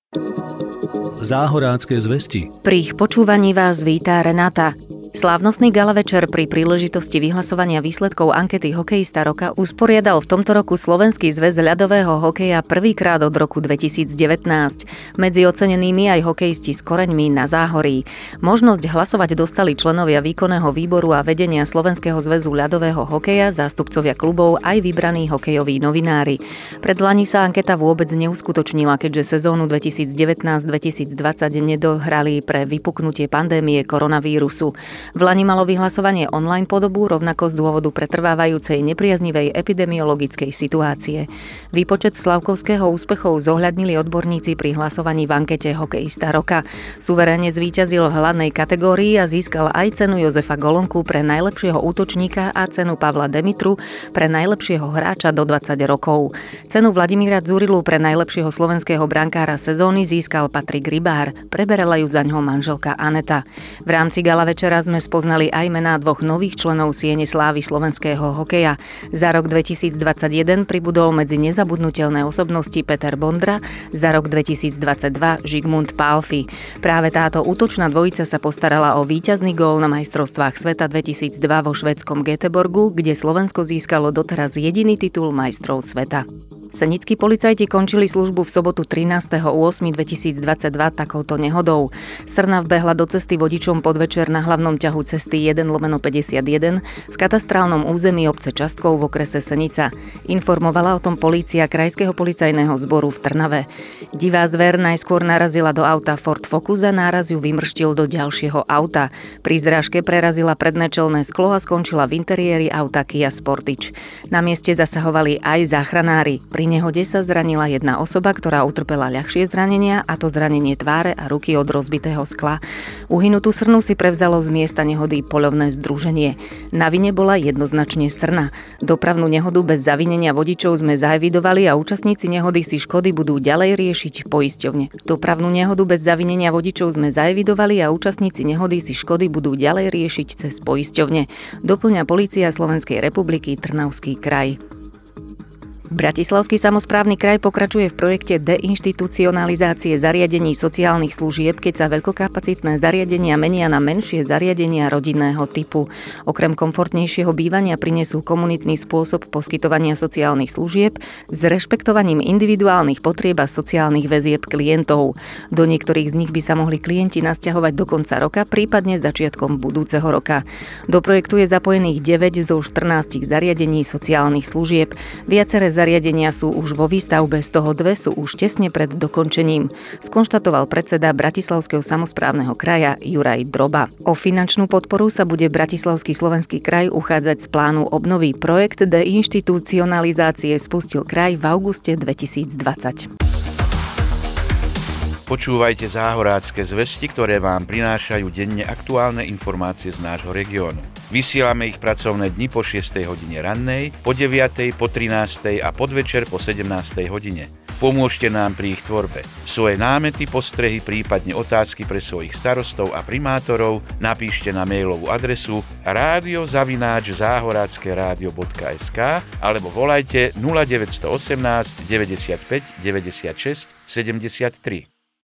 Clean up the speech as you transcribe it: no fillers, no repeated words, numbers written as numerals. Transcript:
Záhorácké zvesti. Pri ich počúvaní vás vítá Renata. Slávnostný gala večer pri príležitosti vyhlasovania výsledkov ankety Hokejista roka usporiadal v tomto roku Slovenský zväz ľadového hokeja prvýkrát od roku 2019. Medzi ocenenými aj hokejisti s koreňmi na Záhorí. Možnosť hlasovať dostali členovia výkonného výboru a vedenia Slovenského zväzu ľadového hokeja, zástupcovia klubov aj vybraní hokejoví novinári. Predlani sa anketa vôbec neuskutočnila, keďže sezónu 2019-2020 nedohrali pre vypuknutie pandémie koronavírusu. V lani malo vyhlasovanie online podobu, rovnako z dôvodu pretrvávajúcej nepriaznivej epidemiologickej situácie. Výpočet slavkovského úspechov zohľadnili odborníci pri hlasovaní v ankete Hokejista roka. Suverénne zvíťazil v hlavnej kategórii a získal aj cenu Jozefa Golonku pre najlepšieho útočníka a cenu Pavla Demitru pre najlepšieho hráča do 20 rokov. Cenu Vladimíra Dzurilu pre najlepšieho slovenského brankára sezóny získal Patrik Rybár. Preberala ju zaňho manželka Aneta. V rámci gala večera sme spoznali aj mená dvoch nových členov Siene slávy slovenského hokeja. Za rok 2021 pribudol medzi nezabudnutelné osobnosti Peter Bondra, za rok 2022 Žigmund Pálffy. Práve táto útočná dvojica sa postarala o víťazný gól na majstrovstvách sveta 2002 vo švédskom Göteborgu, kde Slovensko získalo doteraz jediný titul majstrov sveta. Senickí policajti končili službu v sobotu 13.8.2022 takouto nehodou. Srna vbehla do cesty vodičom podvečer na hlavnom ťahu cesty 1/51 v katastrálnom území obce Častkov v okrese Senica. Informovala o tom polícia Krajského policajného zboru v Trnave. Divá zver najskôr narazila do auta Ford Focus a náraz ju vymrštil do ďalšieho auta. Pri zrážke prerazila predné čelné sklo a skončila v interiéri auta Kia Sportage. Na mieste zasahovali aj záchranári. Pri nehode sa zranila jedna osoba, ktorá utrpela ľahšie zranenia, a to zranenie tváre a ruky od rozbitého skla. Uhynutú srnu si prevzalo z miesta nehody poľovné združenie. Na vine bola jednoznačne srna. Dopravnú nehodu bez zavinenia vodičov sme zaevidovali a účastníci nehody si škody budú ďalej riešiť poisťovne. Dopravnú nehodu bez zavinenia vodičov sme zaevidovali a účastníci nehody si škody budú ďalej riešiť cez poisťovne. Doplňa Polícia Slovenskej republiky Trnavský kraj. Bratislavský samosprávny kraj pokračuje v projekte deinštitucionalizácie zariadení sociálnych služieb, keď sa veľkokapacitné zariadenia menia na menšie zariadenia rodinného typu. Okrem komfortnejšieho bývania prinesú komunitný spôsob poskytovania sociálnych služieb s rešpektovaním individuálnych potrieb a sociálnych väzieb klientov. Do niektorých z nich by sa mohli klienti nasťahovať do konca roka, prípadne začiatkom budúceho roka. Do projektu je zapojených 9 zo 14 zariadení sociálnych služieb. Viaceré zariadenia sú už vo výstavbe, z toho 2 sú už tesne pred dokončením, skonštatoval predseda Bratislavského samosprávneho kraja Juraj Droba. O finančnú podporu sa bude Bratislavský slovenský kraj uchádzať z plánu obnovy. Projekt deinštitucionalizácie spustil kraj v auguste 2020. Počúvajte Záhorácké zvesti, ktoré vám prinášajú denne aktuálne informácie z nášho regiónu. Vysielame ich pracovné dni po 6. hodine rannej, po 9., po 13. a podvečer po 17. hodine. Pomôžte nám pri ich tvorbe. Svoje námety, postrehy, prípadne otázky pre svojich starostov a primátorov napíšte na mailovú adresu radio@zahorackeradio.sk alebo volajte 0918 95 96 73.